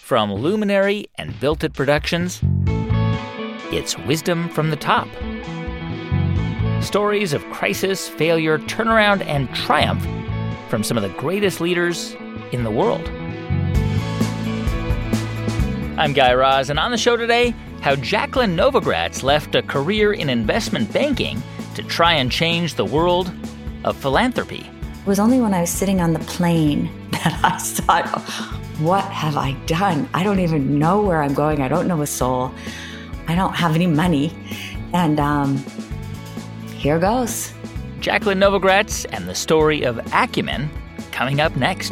From Luminary and Built It Productions, it's Wisdom from the Top. Stories of crisis, failure, turnaround, and triumph from some of the greatest leaders in the world. I'm Guy Raz, and on the show today, how Jacqueline Novogratz left a career in investment banking to try and change the world of philanthropy. It was only when I was sitting on the plane that I thought, what have I done? I don't even know where I'm going. I don't know a soul. I don't have any money. And here goes. Jacqueline Novogratz and the story of Acumen coming up next.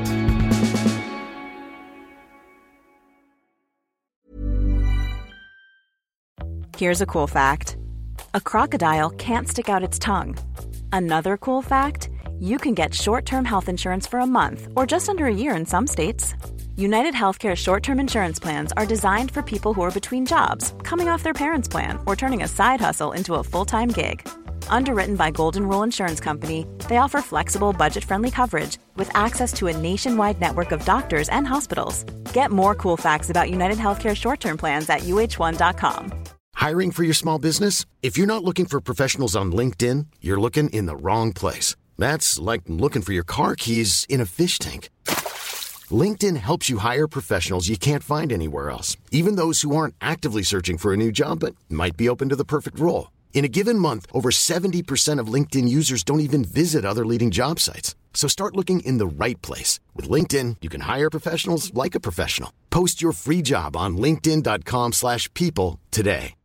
Here's a cool fact. A crocodile can't stick out its tongue. Another cool fact, you can get short-term health insurance for a month or just under a year in some states. United Healthcare short-term insurance plans are designed for people who are between jobs, coming off their parents' plan, or turning a side hustle into a full-time gig. Underwritten by Golden Rule Insurance Company, they offer flexible, budget-friendly coverage with access to a nationwide network of doctors and hospitals. Get more cool facts about United Healthcare short-term plans at uh1.com. Hiring for your small business? If you're not looking for professionals on LinkedIn, you're looking in the wrong place. That's like looking for your car keys in a fish tank. LinkedIn helps you hire professionals you can't find anywhere else, even those who aren't actively searching for a new job but might be open to the perfect role. In a given month, over 70% of LinkedIn users don't even visit other leading job sites. So start looking in the right place. With LinkedIn, you can hire professionals like a professional. Post your free job on linkedin.com/people today.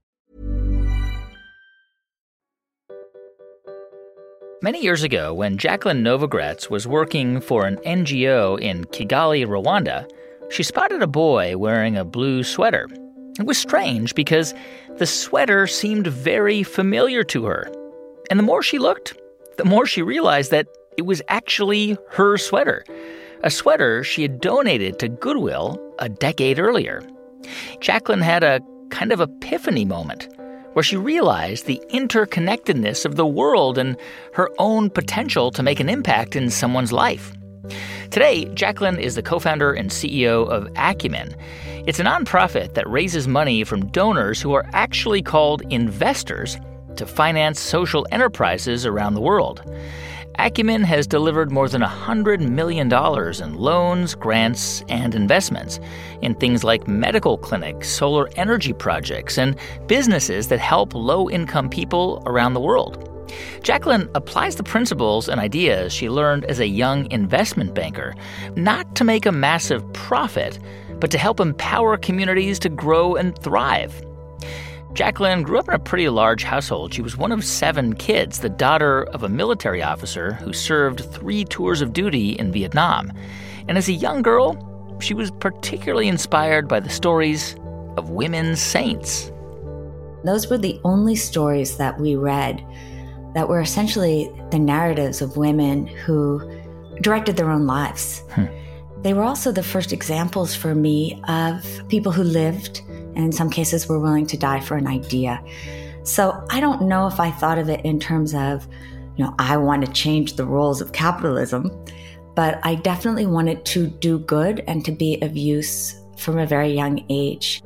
Many years ago, when Jacqueline Novogratz was working for an NGO in Kigali, Rwanda, she spotted a boy wearing a blue sweater. It was strange because the sweater seemed very familiar to her. And the more she looked, the more she realized that it was actually her sweater, a sweater she had donated to Goodwill a decade earlier. Jacqueline had a kind of epiphany moment where she realized the interconnectedness of the world and her own potential to make an impact in someone's life. Today, Jacqueline is the co-founder and CEO of Acumen. It's a nonprofit that raises money from donors who are actually called investors to finance social enterprises around the world. Acumen has delivered more than $100 million in loans, grants, and investments in things like medical clinics, solar energy projects, and businesses that help low-income people around the world. Jacqueline applies the principles and ideas she learned as a young investment banker, not to make a massive profit, but to help empower communities to grow and thrive. Jacqueline grew up in a pretty large household. She was one of 7 kids, the daughter of a military officer who served 3 tours of duty in Vietnam. And as a young girl, she was particularly inspired by the stories of women saints. Those were the only stories that we read that were essentially the narratives of women who directed their own lives. They were also the first examples for me of people who lived, and in some cases were willing to die for an idea. So I don't know if I thought of it in terms of, I want to change the rules of capitalism, but I definitely wanted to do good and to be of use from a very young age.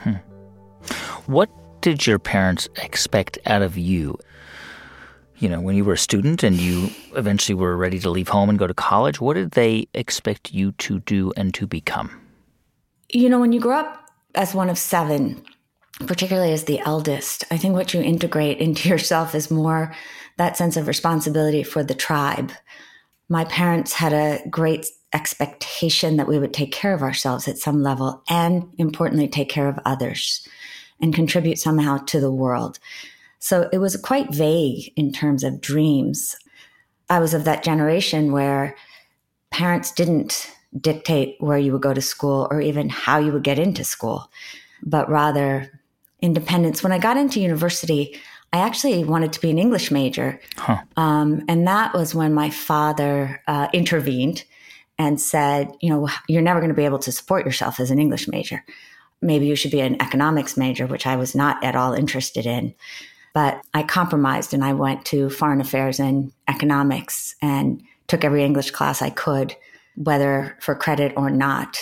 What did your parents expect out of you? When you were a student and you eventually were ready to leave home and go to college, what did they expect you to do and to become? When you grow up as one of 7, particularly as the eldest, I think what you integrate into yourself is more that sense of responsibility for the tribe. My parents had a great expectation that we would take care of ourselves at some level and, importantly, take care of others and contribute somehow to the world. So it was quite vague in terms of dreams. I was of that generation where parents didn't dictate where you would go to school or even how you would get into school, but rather independence. When I got into university, I actually wanted to be an English major. And that was when my father intervened and said, you're never going to be able to support yourself as an English major. Maybe you should be an economics major, which I was not at all interested in. But I compromised and I went to foreign affairs and economics and took every English class I could, whether for credit or not.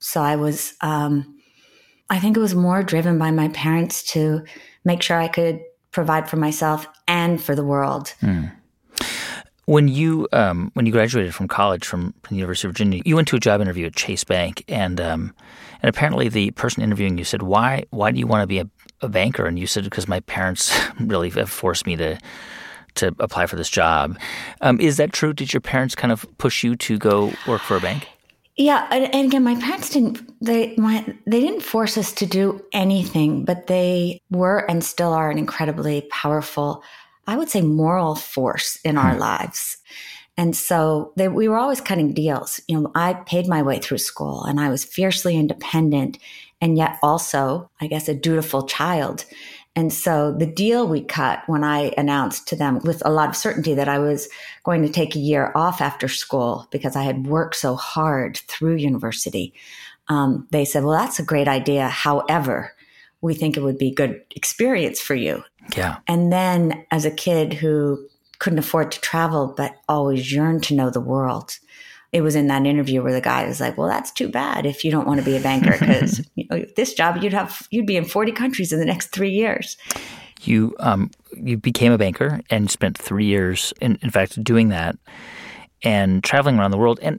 So I was, I think it was more driven by my parents to make sure I could provide for myself and for the world. When you graduated from college from the University of Virginia, you went to a job interview at Chase Bank, and apparently the person interviewing you said, "Why do you want to be a banker?" And you said, "Because my parents really have forced me to apply for this job." Is that true? Did your parents kind of push you to go work for a bank? Yeah, and again, my parents they didn't force us to do anything, but they were and still are an incredibly powerful, I would say, moral force in our lives. And so we were always cutting deals. I paid my way through school, and I was fiercely independent, and yet also, I guess, a dutiful child. And so the deal we cut when I announced to them with a lot of certainty that I was going to take a year off after school because I had worked so hard through university, they said, "Well, that's a great idea. However, we think it would be good experience for you." Yeah. And then as a kid who couldn't afford to travel but always yearned to know the world, it was in that interview where the guy was like, "Well, that's too bad if you don't want to be a banker, because this job you'd be in 40 countries in the next 3 years." You became a banker and spent 3 years, in fact, doing that and traveling around the world. And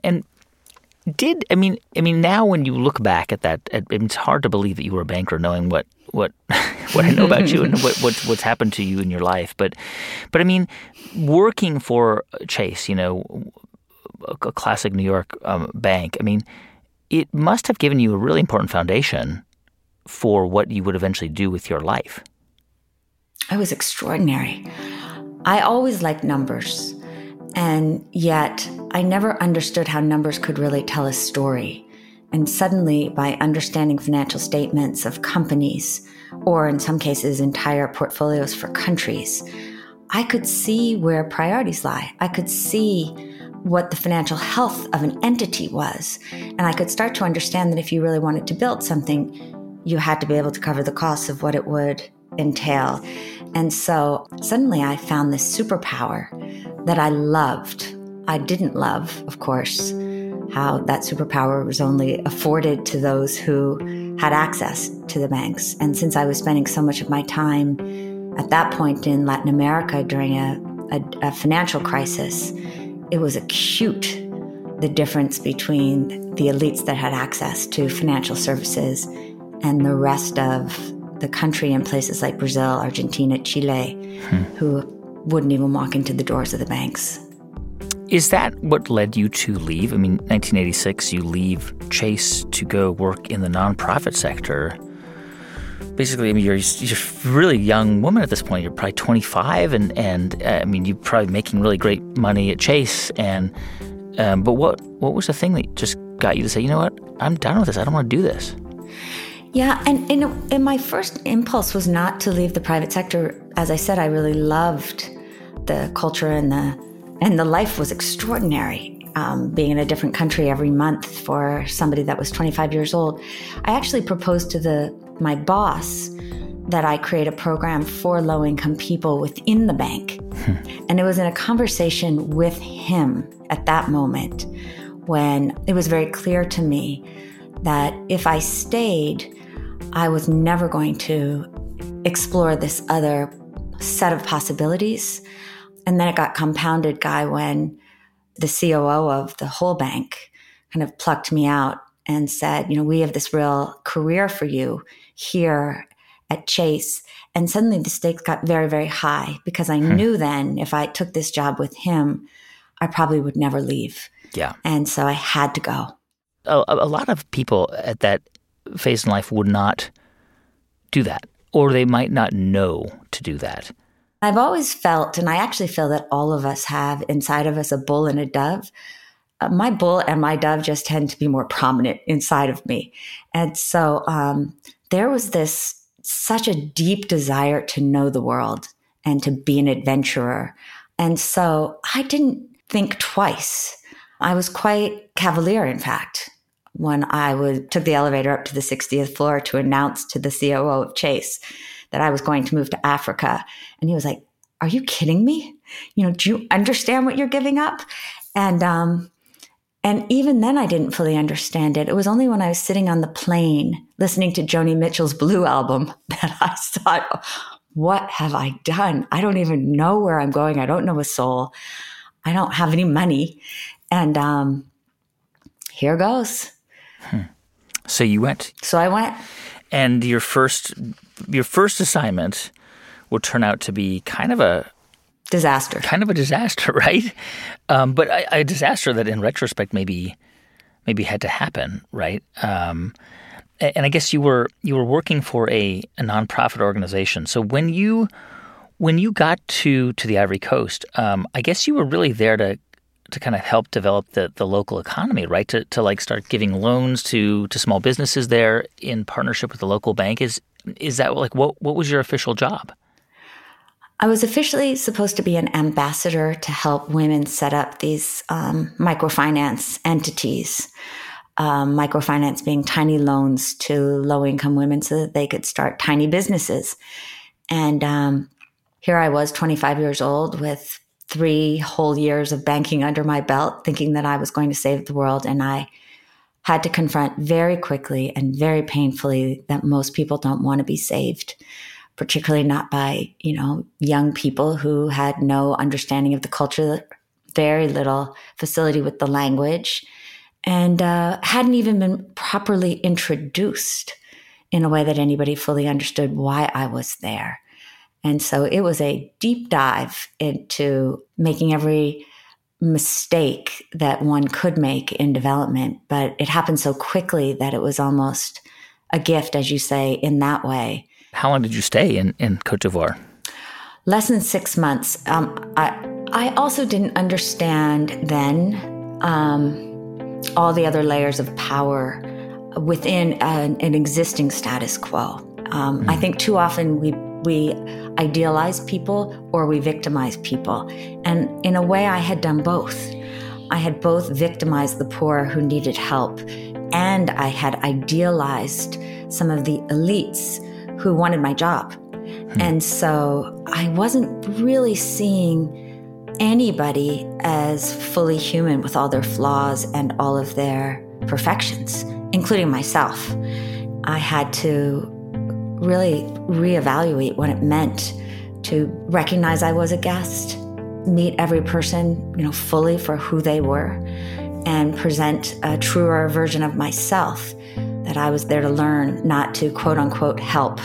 now when you look back at that, it's hard to believe that you were a banker, knowing what I know about you and what's happened to you in your life. But I mean, working for Chase, a classic New York bank, I mean, it must have given you a really important foundation for what you would eventually do with your life. It was extraordinary. I always liked numbers, and yet I never understood how numbers could really tell a story. And suddenly, by understanding financial statements of companies, or in some cases, entire portfolios for countries, I could see where priorities lie. I could see what the financial health of an entity was. And I could start to understand that if you really wanted to build something, you had to be able to cover the costs of what it would entail. And so suddenly I found this superpower that I loved. I didn't love, of course, how that superpower was only afforded to those who had access to the banks. And since I was spending so much of my time at that point in Latin America during a financial crisis, it was acute, the difference between the elites that had access to financial services and the rest of the country in places like Brazil, Argentina, Chile, who wouldn't even walk into the doors of the banks. Is that what led you to leave? I mean, 1986, you leave Chase to go work in the nonprofit sector. Basically, I mean, you're a really young woman at this point. You're probably 25, and I mean, you're probably making really great money at Chase. But what was the thing that just got you to say, "You know what? I'm done with this. I don't want to do this"? Yeah, and my first impulse was not to leave the private sector. As I said, I really loved the culture, and the life was extraordinary. Being in a different country every month for somebody that was 25 years old. I actually proposed to my boss that I create a program for low-income people within the bank. And it was in a conversation with him at that moment when it was very clear to me that if I stayed, I was never going to explore this other set of possibilities. And then it got compounded, Guy, when the COO of the whole bank kind of plucked me out and said, "We have this real career for you here at Chase." And suddenly the stakes got very, very high because I knew then if I took this job with him, I probably would never leave. Yeah. And so I had to go. A lot of people at that phase in life would not do that, or they might not know to do that. I've always felt, and I actually feel that all of us have inside of us a bull and a dove. My bull and my dove just tend to be more prominent inside of me. And so there was such a deep desire to know the world and to be an adventurer. And so I didn't think twice. I was quite cavalier, in fact, when I took the elevator up to the 60th floor to announce to the COO of Chase that I was going to move to Africa. And he was like, "Are you kidding me? Do you understand what you're giving up?" And And even then, I didn't fully understand it. It was only when I was sitting on the plane listening to Joni Mitchell's Blue album that I thought, what have I done? I don't even know where I'm going. I don't know a soul. I don't have any money. And here goes. So you went. So I went. And your first assignment would turn out to be kind of a disaster, right? But a disaster that, in retrospect, maybe had to happen, right? And I guess you were working for a nonprofit organization. So when you got to the Ivory Coast, I guess you were really there to kind of help develop the local economy, right? To like start giving loans to small businesses there in partnership with the local bank. Is that like what was your official job? I was officially supposed to be an ambassador to help women set up these microfinance entities. Microfinance being tiny loans to low-income women so that they could start tiny businesses. And here I was, 25 years old, with 3 whole years of banking under my belt, thinking that I was going to save the world. And I had to confront very quickly and very painfully that most people don't want to be saved, particularly not by, young people who had no understanding of the culture, very little facility with the language, and hadn't even been properly introduced in a way that anybody fully understood why I was there. And so it was a deep dive into making every mistake that one could make in development. But it happened so quickly that it was almost a gift, as you say, in that way. How long did you stay in Côte d'Ivoire? Less than 6 months. I also didn't understand then all the other layers of power within an existing status quo. I think too often we idealize people or we victimize people. And in a way, I had done both. I had both victimized the poor who needed help, and I had idealized some of the elites who wanted my job. And so I wasn't really seeing anybody as fully human with all their flaws and all of their perfections, including myself. I had to really reevaluate what it meant to recognize I was a guest, meet every person, fully for who they were, and present a truer version of myself, that I was there to learn, not to quote unquote help.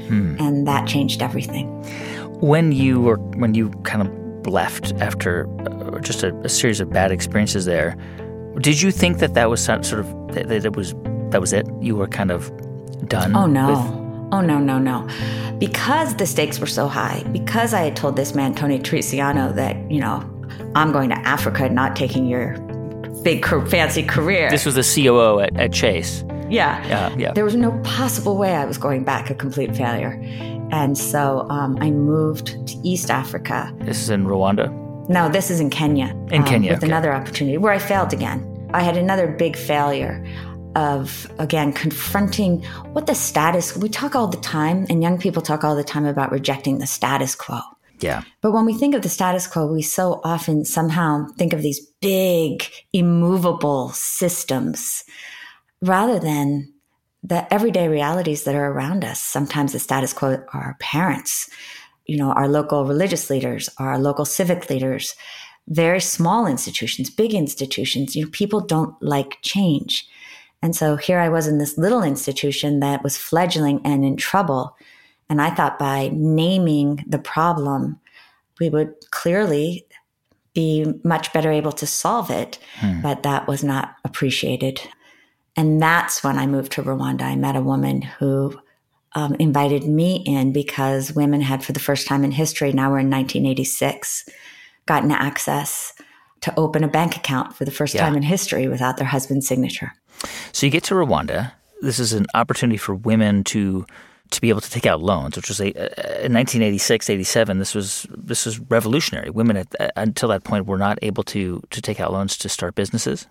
And that changed everything. When you kind of left after just a series of bad experiences there, did you think that was sort of that was it? You were kind of done? Oh no. Oh, no. Because the stakes were so high, because I had told this man, Tony Teresiano, that, I'm going to Africa, not taking your big fancy career. This was the COO at Chase. Yeah. There was no possible way I was going back a complete failure. And so I moved to East Africa. This is in Rwanda? No, this is in Kenya. With okay. Another opportunity where I failed again. I had another big failure of, again, confronting what the status, we talk all the time, and young people talk all the time about rejecting the status quo. Yeah. But when we think of the status quo, we so often somehow think of these big, immovable systems rather than the everyday realities that are around us. Sometimes the status quo are our parents, our local religious leaders, our local civic leaders, very small institutions, big institutions. People don't like change. And so here I was in this little institution that was fledgling and in trouble. And I thought by naming the problem, we would clearly be much better able to solve it. But that was not appreciated. And that's when I moved to Rwanda. I met a woman who invited me in because women had, for the first time in history, now we're in 1986, gotten access to open a bank account for the first time in history without their husband's signature. So you get to Rwanda. This is an opportunity for women to be able to take out loans, which was in 1986, 87. This was revolutionary. Women until that point were not able to take out loans to start businesses.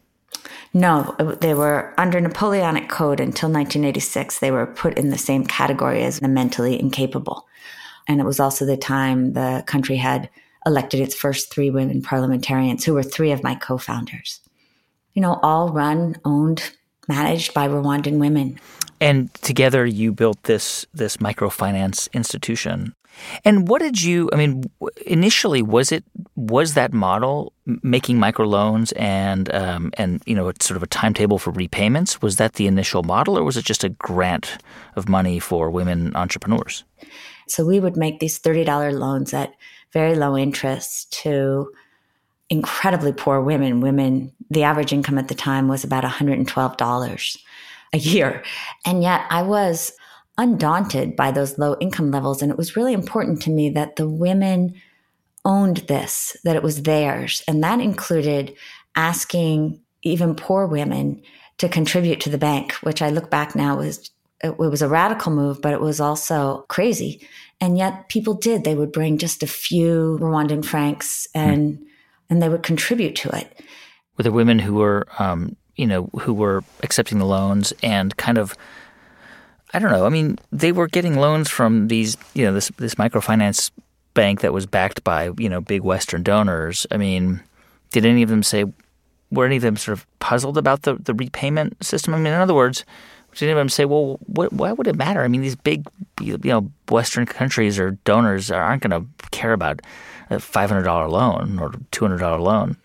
No, they were under Napoleonic Code until 1986. They were put in the same category as the mentally incapable. And it was also the time the country had elected its first 3 women parliamentarians, who were 3 of my co-founders. all run, owned, managed by Rwandan women. And together you built this microfinance institution. And what did you, initially, was that model making microloans and it's sort of a timetable for repayments? Was that the initial model, or was it just a grant of money for women entrepreneurs? So we would make these $30 loans at very low interest to incredibly poor women. The average income at the time was about $112 a year. And yet I was undaunted by those low income levels. And it was really important to me that the women owned this, that it was theirs. And that included asking even poor women to contribute to the bank, which I look back now it was a radical move, but it was also crazy. And yet people did. They would bring just a few Rwandan francs and they would contribute to it. Were there women who were, who were accepting the loans and kind of, I don't know, they were getting loans from these, this microfinance bank that was backed by, big Western donors. Did any of them were any of them sort of puzzled about the repayment system? In other words, did any of them say, well, why would it matter? These big, Western countries or donors aren't going to care about a $500 loan or $200 loan.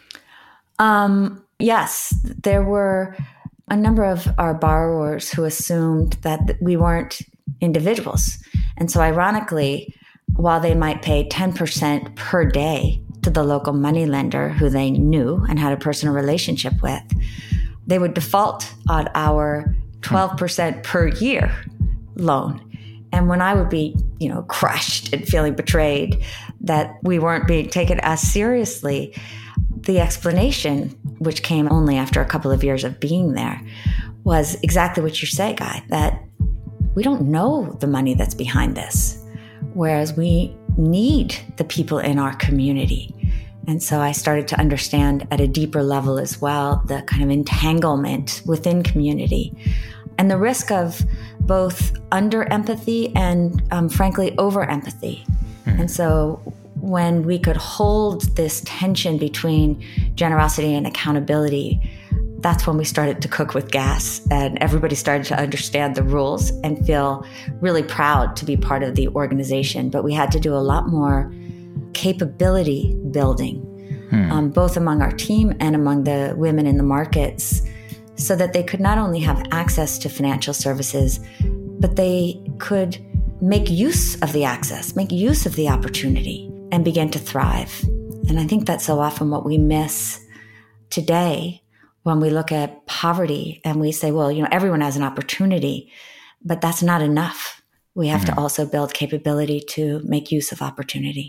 Yes, there were a number of our borrowers who assumed that we weren't individuals. And so ironically, while they might pay 10% per day to the local moneylender who they knew and had a personal relationship with, they would default on our 12% per year loan. And when I would be, crushed and feeling betrayed that we weren't being taken as seriously, the explanation, which came only after a couple of years of being there, was exactly what you say, Guy, that we don't know the money that's behind this, whereas we need the people in our community. And so I started to understand at a deeper level as well the kind of entanglement within community and the risk of both under-empathy and, frankly, over-empathy. And so when we could hold this tension between generosity and accountability, that's when we started to cook with gas and everybody started to understand the rules and feel really proud to be part of the organization. But we had to do a lot more capability building, both among our team and among the women in the markets, so that they could not only have access to financial services, but they could make use of the access, make use of the opportunity, and begin to thrive. And I think that's so often what we miss today when we look at poverty and we say, well, everyone has an opportunity, but that's not enough. We have to also build capability to make use of opportunity.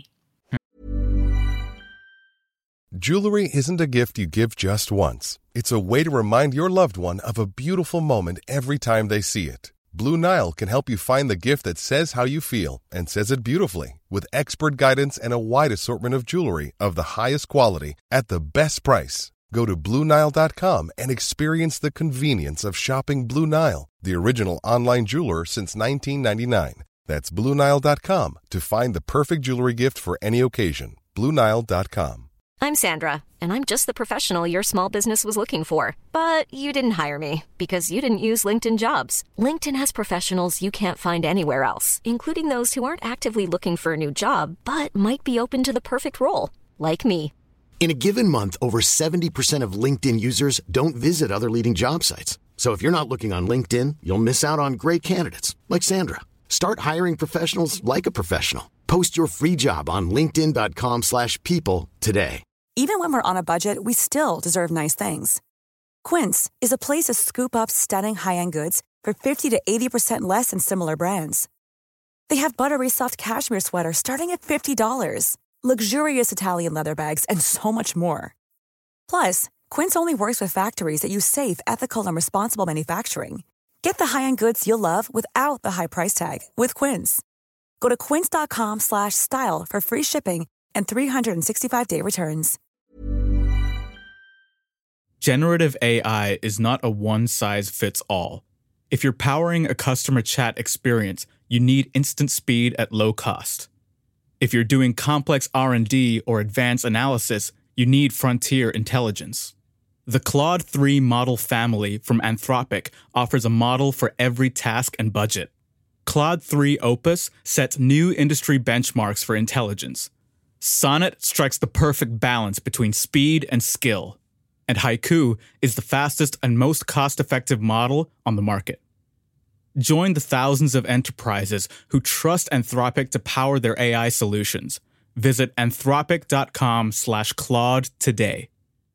Jewelry isn't a gift you give just once. It's a way to remind your loved one of a beautiful moment every time they see it. Blue Nile can help you find the gift that says how you feel and says it beautifully, with expert guidance and a wide assortment of jewelry of the highest quality at the best price. Go to BlueNile.com and experience the convenience of shopping Blue Nile, the original online jeweler since 1999. That's BlueNile.com to find the perfect jewelry gift for any occasion. BlueNile.com. I'm Sandra, and I'm just the professional your small business was looking for. But you didn't hire me because you didn't use LinkedIn Jobs. LinkedIn has professionals you can't find anywhere else, including those who aren't actively looking for a new job, but might be open to the perfect role, like me. In a given month, over 70% of LinkedIn users don't visit other leading job sites. So if you're not looking on LinkedIn, you'll miss out on great candidates like Sandra. Start hiring professionals like a professional. Post your free job on linkedin.com/people today. Even when we're on a budget, we still deserve nice things. Quince is a place to scoop up stunning high-end goods for 50 to 80% less than similar brands. They have buttery soft cashmere sweaters starting at $50, luxurious Italian leather bags, and so much more. Plus, Quince only works with factories that use safe, ethical, and responsible manufacturing. Get the high-end goods you'll love without the high price tag with Quince. Go to quince.com/style for free shipping and 365-day returns. Generative AI is not a one-size-fits-all. If you're powering a customer chat experience, you need instant speed at low cost. If you're doing complex R&D or advanced analysis, you need frontier intelligence. The Claude 3 model family from Anthropic offers a model for every task and budget. Claude 3 Opus sets new industry benchmarks for intelligence. Sonnet strikes the perfect balance between speed and skill. And Haiku is the fastest and most cost-effective model on the market. Join the thousands of enterprises who trust Anthropic to power their AI solutions. Visit anthropic.com/Claude today.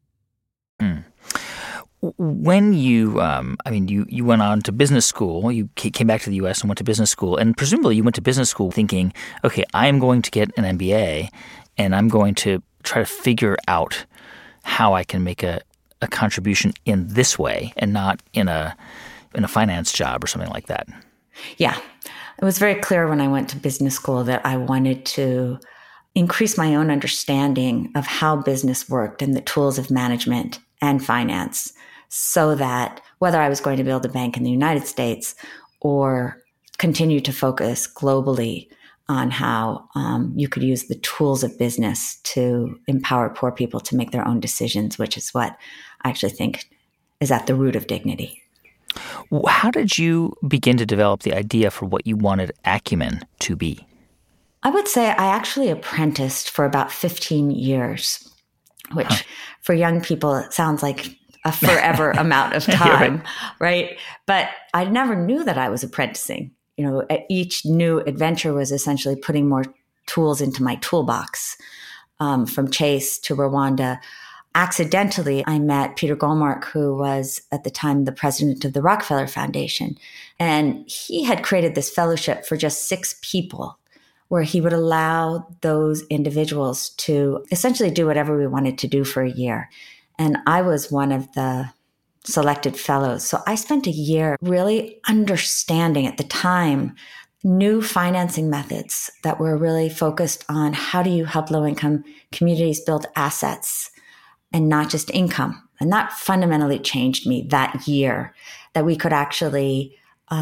When you went on to business school, you came back to the U.S. and went to business school, and presumably you went to business school thinking, okay, I'm going to get an MBA, and I'm going to try to figure out how I can make a contribution in this way and not in a finance job or something like that. Yeah. It was very clear when I went to business school that I wanted to increase my own understanding of how business worked and the tools of management and finance, so that whether I was going to build a bank in the United States or continue to focus globally on how you could use the tools of business to empower poor people to make their own decisions, which is what I actually think is at the root of Dignity. How did you begin to develop the idea for what you wanted Acumen to be? I would say I actually apprenticed for about 15 years, which for young people, it sounds like a forever amount of time, right? But I never knew that I was apprenticing. You know, each new adventure was essentially putting more tools into my toolbox. From Chase to Rwanda, accidentally, I met Peter Goldmark, who was at the time the president of the Rockefeller Foundation. And he had created this fellowship for just 6 people, where he would allow those individuals to essentially do whatever we wanted to do for a year. And I was one of the selected fellows. So I spent a year really understanding at the time new financing methods that were really focused on how do you help low-income communities build assets and not just income. And that fundamentally changed me that year, that we could actually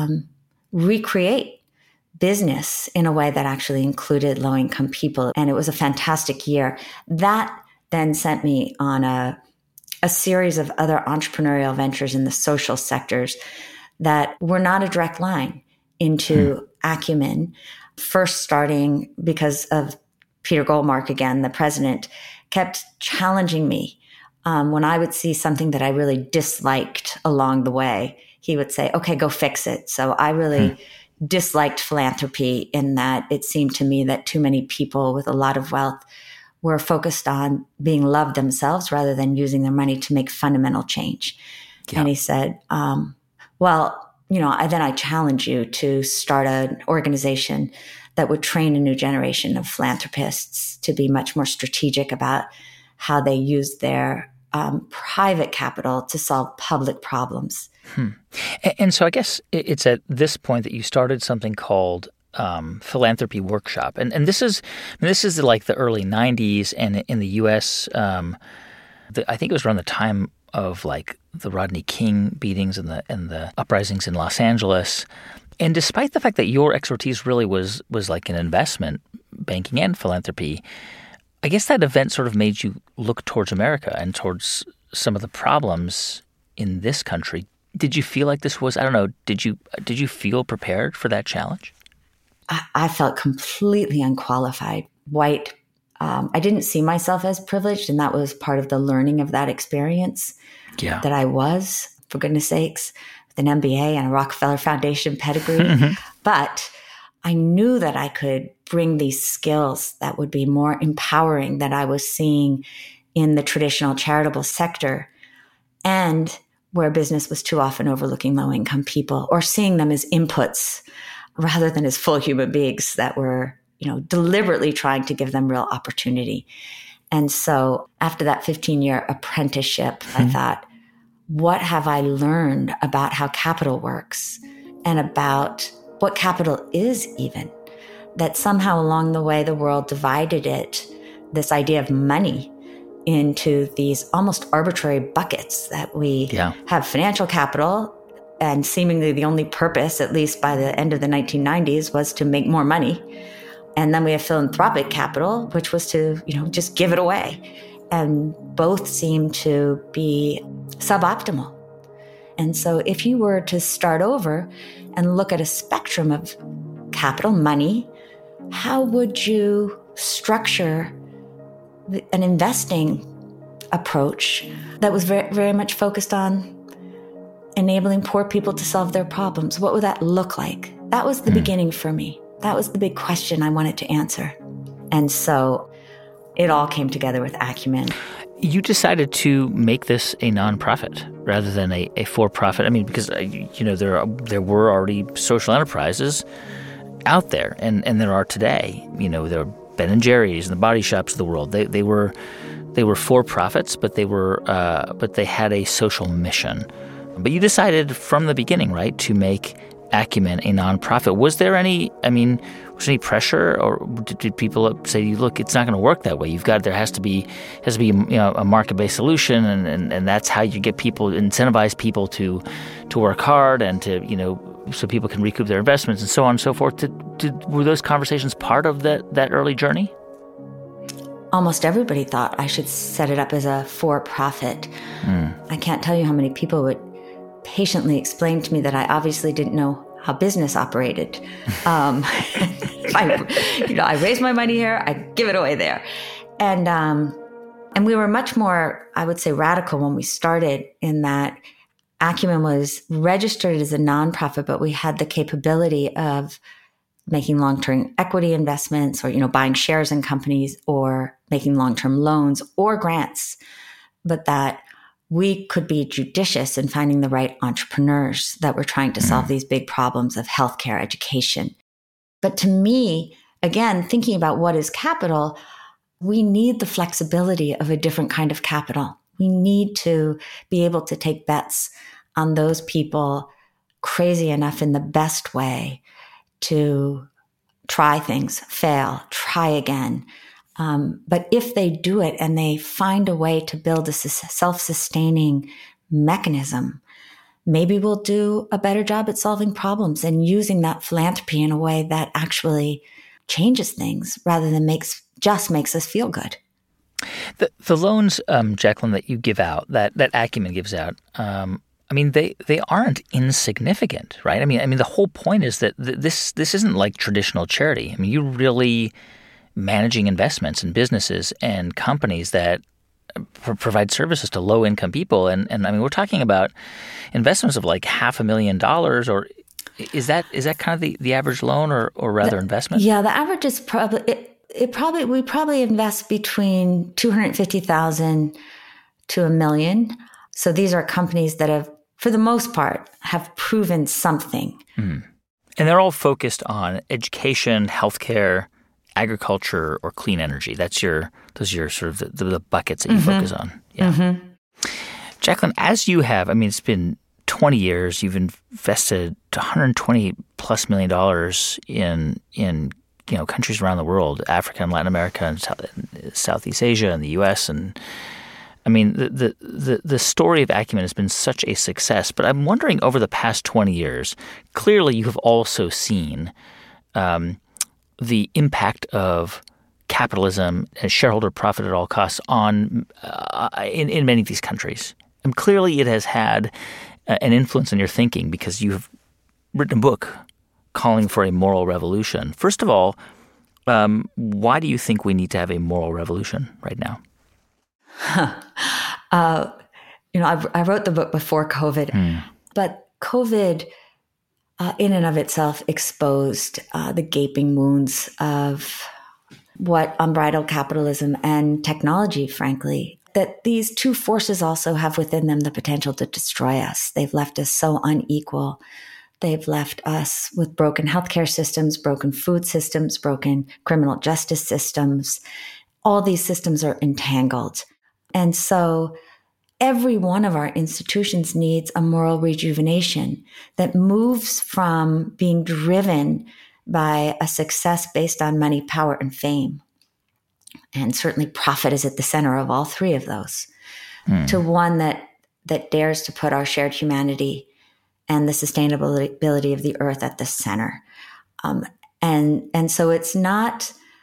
recreate business in a way that actually included low-income people. And it was a fantastic year. That then sent me on a series of other entrepreneurial ventures in the social sectors that were not a direct line into Acumen. First starting because of Peter Goldmark, again, the president, kept challenging me. When I would see something that I really disliked along the way, he would say, okay, go fix it. So I really disliked philanthropy in that it seemed to me that too many people with a lot of wealth were focused on being loved themselves rather than using their money to make fundamental change. Yeah. And he said, then I challenge you to start an organization that would train a new generation of philanthropists to be much more strategic about how they use their private capital to solve public problems. And so I guess it's at this point that you started something called Philanthropy Workshop. And this is like the early 90s, and in the U.S., I think it was around the time of like the Rodney King beatings and the uprisings in Los Angeles. And despite the fact that your expertise really was like an investment, banking and philanthropy, I guess that event sort of made you look towards America and towards some of the problems in this country. Did you feel like this was, I don't know, did you feel prepared for that challenge? I felt completely unqualified, white. I didn't see myself as privileged, and that was part of the learning of that experience. Yeah. That I was, for goodness sakes, with an MBA and a Rockefeller Foundation pedigree. But I knew that I could bring these skills that would be more empowering that I was seeing in the traditional charitable sector, and where business was too often overlooking low-income people or seeing them as inputs rather than as full human beings that were, deliberately trying to give them real opportunity. And so after that 15-year apprenticeship, I thought, what have I learned about how capital works and about what capital is even? That somehow along the way, the world divided it, this idea of money, into these almost arbitrary buckets that we have financial capital, and seemingly the only purpose, at least by the end of the 1990s, was to make more money. And then we have philanthropic capital, which was to, just give it away. and both seem to be suboptimal. And so if you were to start over and look at a spectrum of capital, money, how would you structure an investing approach that was very, very much focused on enabling poor people to solve their problems? What would that look like? That was the beginning for me. That was the big question I wanted to answer. And so it all came together with Acumen. You decided to make this a nonprofit rather than a for-profit. I mean, because there were already social enterprises out there, and there are today. There are Ben and Jerry's and the Body Shops of the world. They were for-profits, but they had a social mission. But you decided from the beginning, right, to make Acumen a nonprofit. Was there any pressure, or did people say, look, it's not going to work that way? There has to be a market-based solution, and that's how you get people, incentivize people to work hard and to, so people can recoup their investments and so on and so forth. Were those conversations part of that early journey? Almost everybody thought I should set it up as a for-profit. I can't tell you how many people would patiently explain to me that I obviously didn't know how business operated. I raise my money here, I give it away there. And we were much more, I would say, radical when we started, in that Acumen was registered as a nonprofit, but we had the capability of making long-term equity investments, or, buying shares in companies, or making long-term loans or grants, but that we could be judicious in finding the right entrepreneurs that were trying to solve these big problems of healthcare, education. But to me, again, thinking about what is capital, we need the flexibility of a different kind of capital. We need to be able to take bets on those people crazy enough in the best way to try things, fail, try again. But if they do it and they find a way to build a self-sustaining mechanism, maybe we'll do a better job at solving problems and using that philanthropy in a way that actually changes things rather than just makes us feel good. The loans, Jacqueline, that you give out, that Acumen gives out, they aren't insignificant, right? I mean, the whole point is that this isn't like traditional charity. I mean, you're really managing investments in businesses and companies that provide services to low-income people, and I mean, we're talking about investments of like $500,000, or is that kind of the average loan, or rather investment? Yeah, the average is probably we probably invest between $250,000 to $1 million. So these are companies that have, for the most part, have proven something. And they're all focused on education, healthcare, agriculture, or clean energy. Those are your sort of the buckets that you focus on. Yeah. Jacqueline, as you have, I mean, it's been 20 years. You've invested $120+ million in countries around the world, Africa and Latin America and Southeast Asia and the U.S. And I mean, the story of Acumen has been such a success. But I'm wondering, over the past 20 years, clearly you have also seen the impact of capitalism and shareholder profit at all costs on in many of these countries. And clearly it has had an influence on your thinking, because you have written a book calling for a moral revolution. First of all, why do you think we need to have a moral revolution right now? I wrote the book before COVID, but COVID in and of itself exposed the gaping wounds of what unbridled capitalism and technology, frankly, that these two forces also have within them the potential to destroy us. They've left us so unequal. They've left us with broken healthcare systems, broken food systems, broken criminal justice systems. All these systems are entangled. And so every one of our institutions needs a moral rejuvenation that moves from being driven by a success based on money, power, and fame. And certainly profit is at the center of all three of those, to one that dares to put our shared humanity and the sustainability of the earth at the center. And so it's not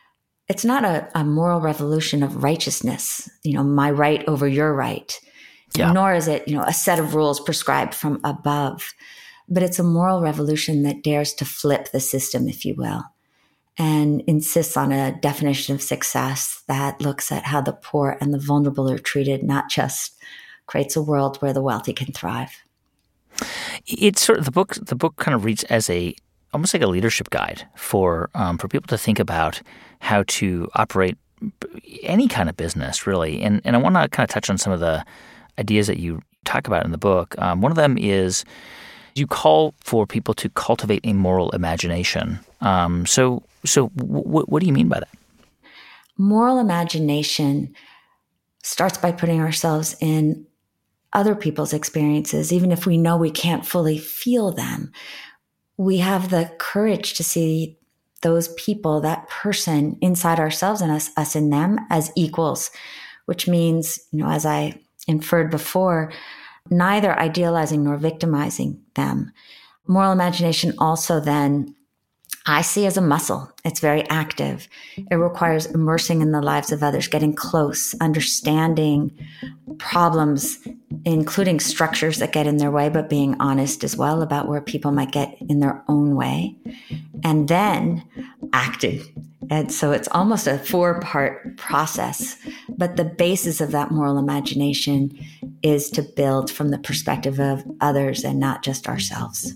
it's not a moral revolution of righteousness, my right over your right, nor is it, a set of rules prescribed from above, but it's a moral revolution that dares to flip the system, if you will, and insists on a definition of success that looks at how the poor and the vulnerable are treated, not just creates a world where the wealthy can thrive. It's sort of the book kind of reads as almost like a leadership guide for people to think about how to operate any kind of business, really. And I want to kind of touch on some of the ideas that you talk about in the book. One of them is you call for people to cultivate a moral imagination. So what do you mean by that? Moral imagination starts by putting ourselves in other people's experiences, even if we know we can't fully feel them. We have the courage to see those people, that person inside ourselves and us in them as equals, which means, as I inferred before, neither idealizing nor victimizing them. Moral imagination also then I see as a muscle. It's very active. It requires immersing in the lives of others, getting close, understanding problems, including structures that get in their way, but being honest as well about where people might get in their own way, and then acting. And so it's almost a 4-part process. But the basis of that moral imagination is to build from the perspective of others and not just ourselves.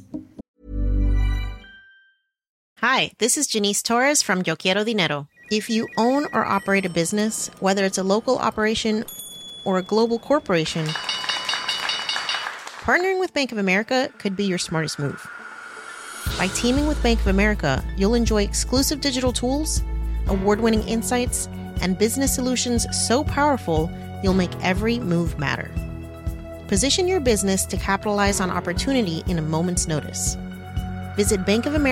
Hi, this is Janice Torres from Yo Quiero Dinero. If you own or operate a business, whether it's a local operation or a global corporation, partnering with Bank of America could be your smartest move. By teaming with Bank of America, you'll enjoy exclusive digital tools, award-winning insights, and business solutions so powerful, you'll make every move matter. Position your business to capitalize on opportunity in a moment's notice. Visit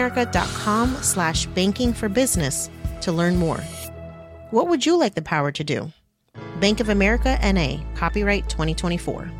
bankofamerica.com/bankingforbusiness to learn more. What would you like the power to do? Bank of America N.A., copyright 2024.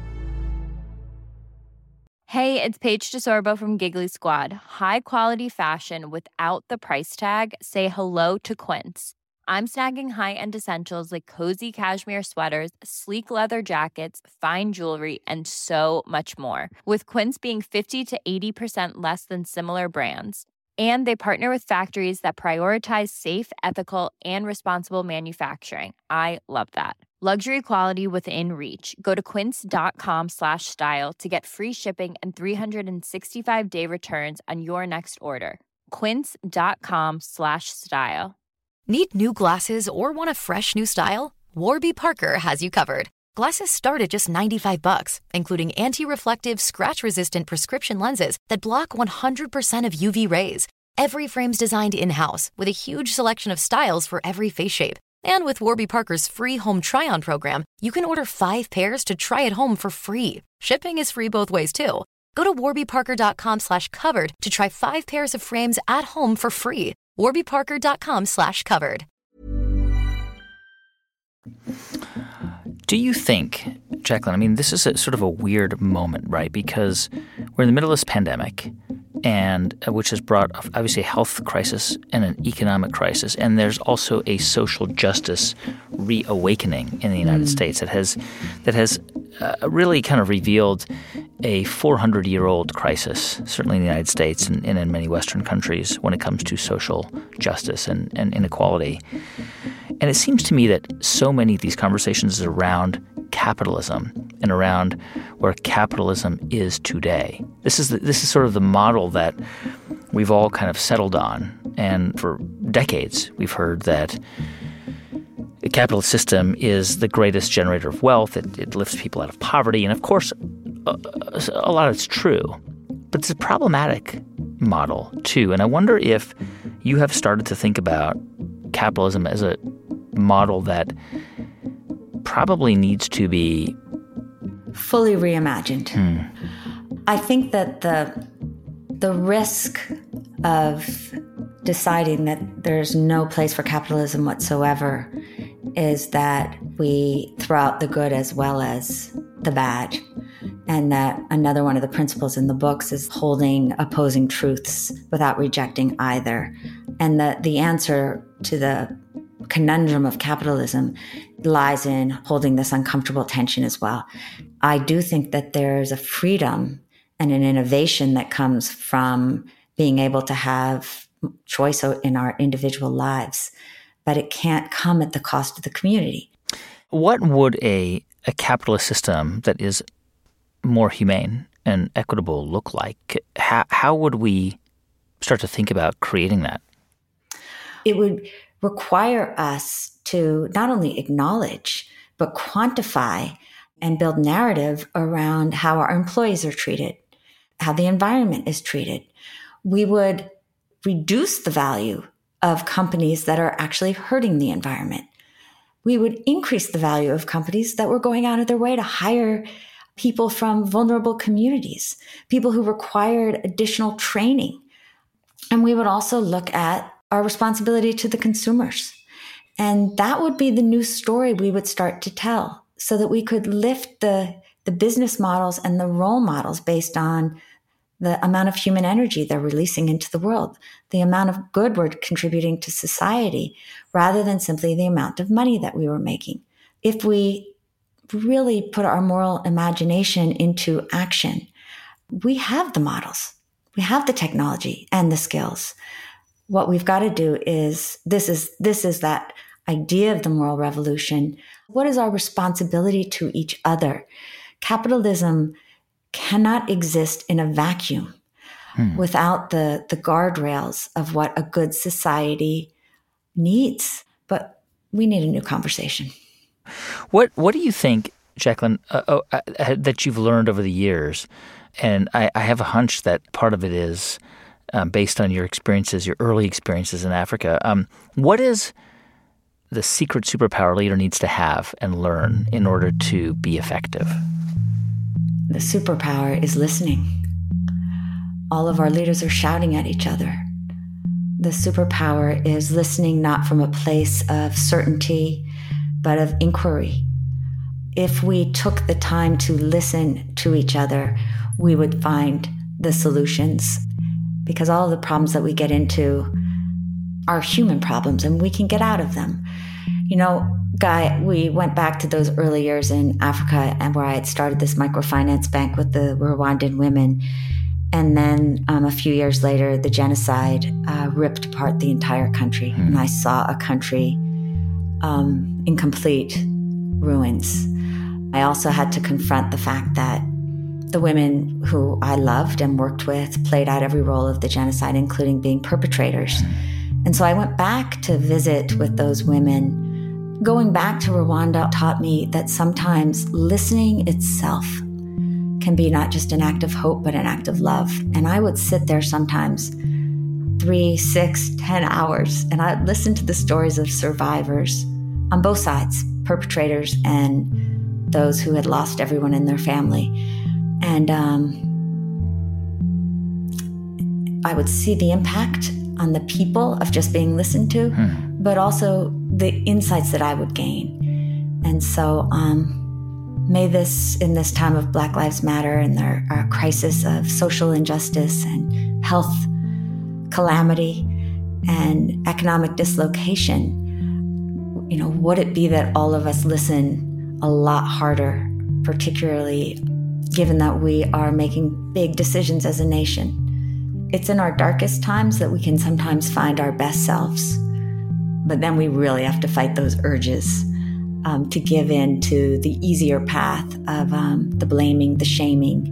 Hey, it's Paige DeSorbo from Giggly Squad. High quality fashion without the price tag. Say hello to Quince. I'm snagging high-end essentials like cozy cashmere sweaters, sleek leather jackets, fine jewelry, and so much more. With Quince being 50 to 80% less than similar brands. And they partner with factories that prioritize safe, ethical, and responsible manufacturing. I love that. Luxury quality within reach. Go to quince.com/style to get free shipping and 365-day returns on your next order. Quince.com/style. Need new glasses or want a fresh new style? Warby Parker has you covered. Glasses start at just $95, including anti-reflective, scratch-resistant prescription lenses that block 100% of UV rays. Every frame's designed in-house with a huge selection of styles for every face shape. And with Warby Parker's free home try-on program, you can order 5 pairs to try at home for free. Shipping is free both ways, too. Go to warbyparker.com/covered to try 5 pairs of frames at home for free. warbyparker.com/covered. Do you think, Jacqueline, I mean, this is sort of a weird moment, right? Because we're in the middle of this pandemic, and which has brought obviously a health crisis and an economic crisis, and there's also a social justice reawakening in the United States that has really kind of revealed a 400-year-old crisis, certainly in the United States and in many Western countries, when it comes to social justice and inequality. And it seems to me that so many of these conversations is around capitalism and around where capitalism is today. This is sort of the model that we've all kind of settled on. And for decades, we've heard that the capitalist system is the greatest generator of wealth. It lifts people out of poverty. And of course, a lot of it's true. But it's a problematic model, too. And I wonder if you have started to think about capitalism as a model that probably needs to be fully reimagined. I think that the risk of deciding that there's no place for capitalism whatsoever is that we throw out the good as well as the bad. And that another one of the principles in the books is holding opposing truths without rejecting either. And that the answer to the conundrum of capitalism lies in holding this uncomfortable tension as well. I do think that there's a freedom and an innovation that comes from being able to have choice in our individual lives, but it can't come at the cost of the community. What would a capitalist system that is more humane and equitable look like? How would we start to think about creating that? It would require us to not only acknowledge, but quantify and build narrative around how our employees are treated, how the environment is treated. We would reduce the value of companies that are actually hurting the environment. We would increase the value of companies that were going out of their way to hire people from vulnerable communities, people who required additional training. And we would also look at our responsibility to the consumers. And that would be the new story we would start to tell, so that we could lift the business models and the role models based on the amount of human energy they're releasing into the world, the amount of good we're contributing to society, rather than simply the amount of money that we were making. If we really put our moral imagination into action, we have the models, we have the technology and the skills. What we've got to do is, this is that idea of the moral revolution. What is our responsibility to each other? Capitalism cannot exist in a vacuum without the guardrails of what a good society needs. But we need a new conversation. What do you think, Jacqueline, that you've learned over the years? And I have a hunch that part of it is based on your experiences, your early experiences in Africa. What is the secret superpower a leader needs to have and learn in order to be effective? The superpower is listening. All of our leaders are shouting at each other. The superpower is listening not from a place of certainty, but of inquiry. If we took the time to listen to each other, we would find the solutions, because all of the problems that we get into are human problems and we can get out of them. You know, Guy, we went back to those early years in Africa and where I had started this microfinance bank with the Rwandan women. And then a few years later, the genocide ripped apart the entire country. And I saw a country in complete ruins. I also had to confront the fact that the women who I loved and worked with played out every role of the genocide, including being perpetrators. And so I went back to visit with those women. Going back to Rwanda taught me that sometimes listening itself can be not just an act of hope, but an act of love. And I would sit there sometimes 3, 6, 10 hours, and I'd listen to the stories of survivors on both sides, perpetrators and those who had lost everyone in their family. And I would see the impact on the people of just being listened to, but also the insights that I would gain. And so may this, in this time of Black Lives Matter and our crisis of social injustice and health calamity and economic dislocation, you know, would it be that all of us listen a lot harder, particularly given that we are making big decisions as a nation? It's in our darkest times that we can sometimes find our best selves. But then we really have to fight those urges to give in to the easier path of the blaming, the shaming,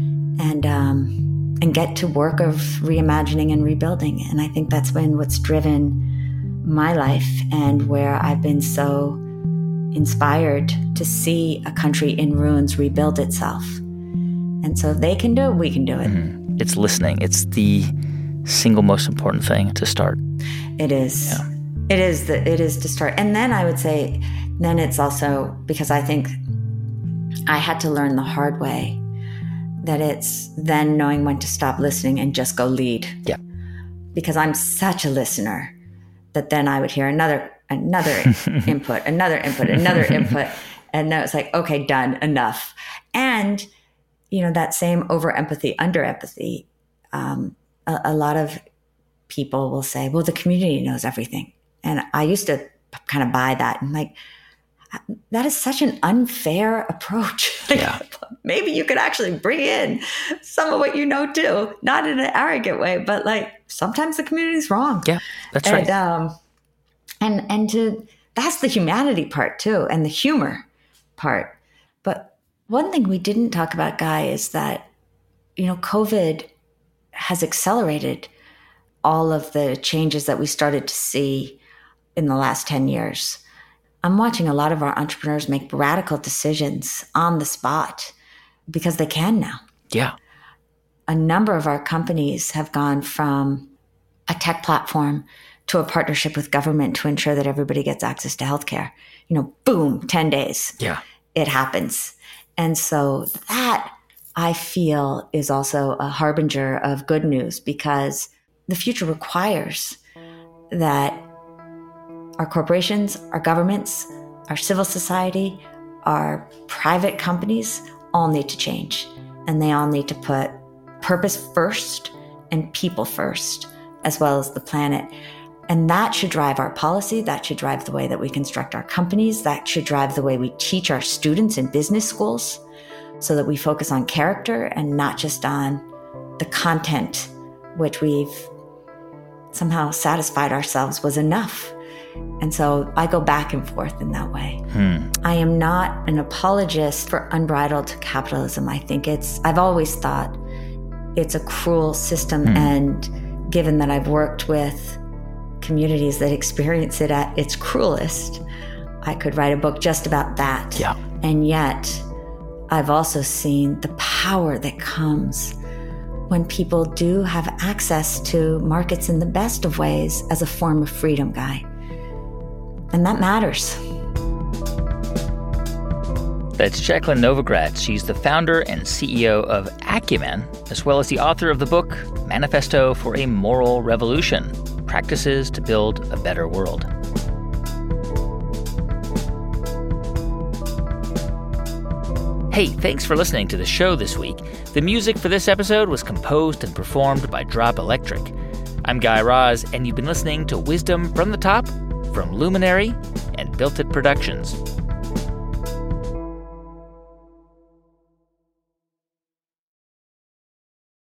and get to work of reimagining and rebuilding. And I think that's been what's driven my life and where I've been so inspired to see a country in ruins rebuild itself. And so if they can do it, we can do it. It's listening. It's the single most important thing to start. It is. Yeah. It is to start. And then I would say, then it's also, because I think I had to learn the hard way, that it's then knowing when to stop listening and just go lead. Yeah. Because I'm such a listener that then I would hear another input, another input, another input. And then it's like, okay, done, enough. And, you know, that same over empathy, under empathy, a lot of people will say, well, the community knows everything. And I used to kind of buy that. And like, that is such an unfair approach. Like, Yeah. Maybe you could actually bring in some of what you know too, not in an arrogant way, but like sometimes the community's wrong. Yeah, that's right. That's the humanity part too, and the humor part. But one thing we didn't talk about, Guy, is that, COVID has accelerated all of the changes that we started to see in the last 10 years. I'm watching a lot of our entrepreneurs make radical decisions on the spot because they can now. Yeah. A number of our companies have gone from a tech platform to a partnership with government to ensure that everybody gets access to healthcare. Boom, 10 days. Yeah. It happens. And so that, I feel, is also a harbinger of good news, because the future requires that our corporations, our governments, our civil society, our private companies all need to change. And they all need to put purpose first and people first, as well as the planet. And that should drive our policy. That should drive the way that we construct our companies. That should drive the way we teach our students in business schools, so that we focus on character and not just on the content, which we've somehow satisfied ourselves was enough. And so I go back and forth in that way. I am not an apologist for unbridled capitalism. I've always thought it's a cruel system. And given that I've worked with communities that experience it at its cruelest, I could write a book just about that. Yeah. And yet I've also seen the power that comes when people do have access to markets in the best of ways as a form of freedom, Guy. And that matters. That's Jacqueline Novogratz. She's the founder and CEO of Acumen, as well as the author of the book Manifesto for a Moral Revolution: Practices to Build a Better World. Hey, thanks for listening to the show this week. The music for this episode was composed and performed by Drop Electric. I'm Guy Raz, and you've been listening to Wisdom from the Top from Luminary and Built It Productions.